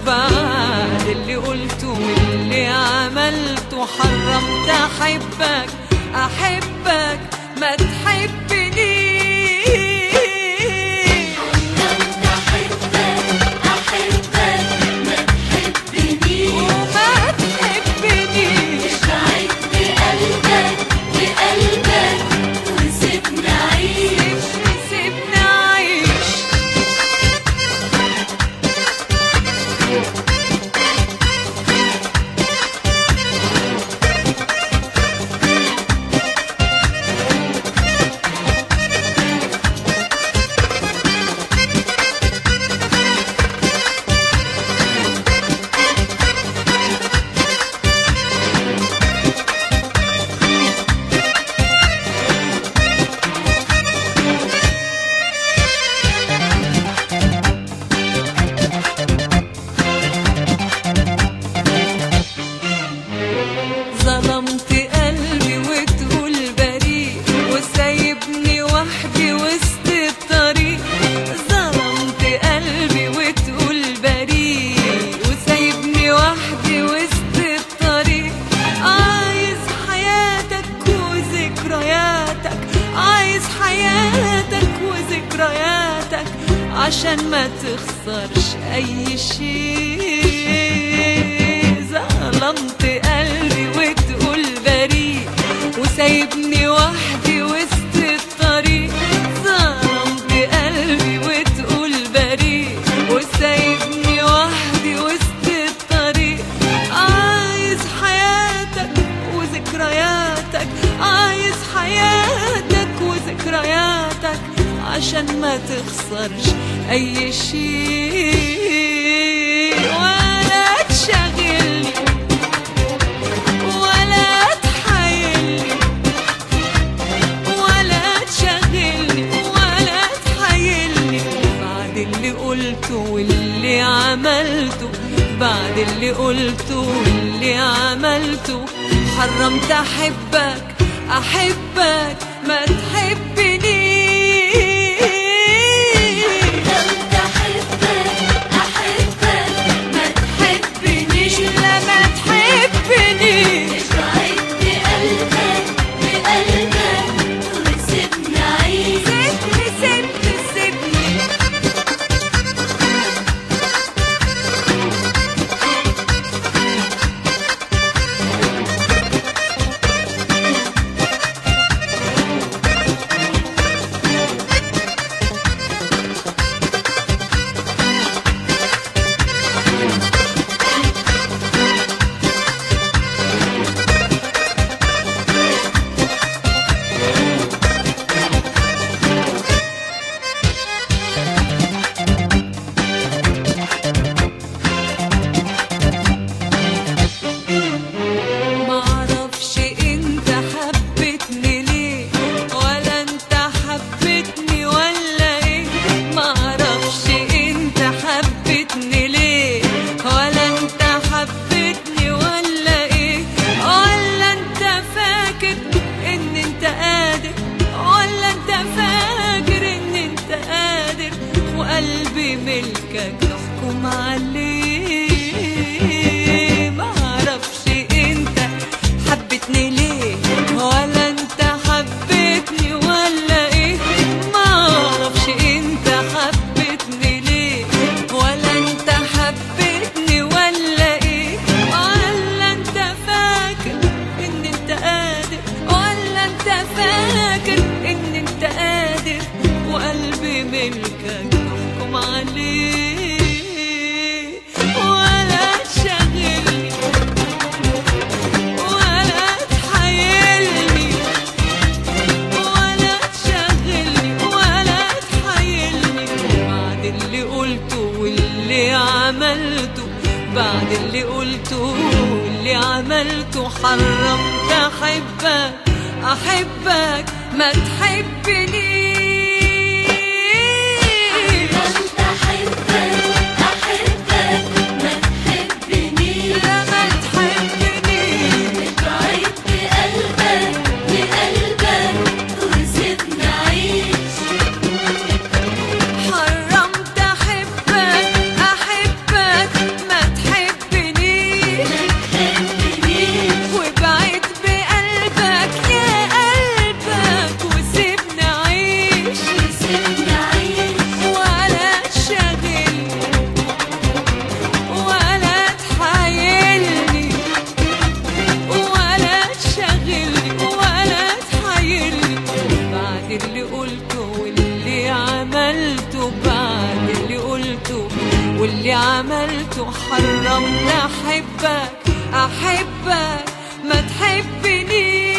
بعد اللي قلته واللي عملته حرمت احبك احبك ما تحبنيش. ظلمت قلبي وتقول بريء وسايبني وحدي وسط الطريق. ظلمت قلبي وتقول بريء وسايبني وحدي وسط الطريق. عايز حياتك وذكرياتك، عايز حياتك وذكرياتك عشان ما تخسرش اي شيء. ظلمت قلبي وتقول بريء وسايبني وحدي وسط الطريق. ظلمت قلبي وتقول بريء وسايبني وحدي وسط الطريق. عايز حياتك وذكرياتك، عايز حياتك وذكرياتك عشان ما تخسرش اي شيء. ولا تشغلني ولا تحايلني، ولا تشغلني ولا تحايلني بعد اللي قلته واللي عملته. بعد اللي قلته واللي عملته حرمت احبك احبك ما تحبنيش. قلبي ملكك تحكم عليه. معرفش انت حبتني ليه ولا انت حبتني ولا ايه. معرفش انت حبتني ليه ولا انت حبتني ولا ايه. ولا انت فاكر ان انت قادر، ولا انت فاكر ان انت قادر وقلبي ملكك تحكم عليه. ولا تشغلني ولا تحايلني، ولا تشغلني ولا تحايلني بعد اللي قلته واللي عملته. بعد اللي قلته واللي عملته حرمت احبك احبك ما تحبنيش. ما اللي عملته حرمت احبك احبك ما تحبنيش.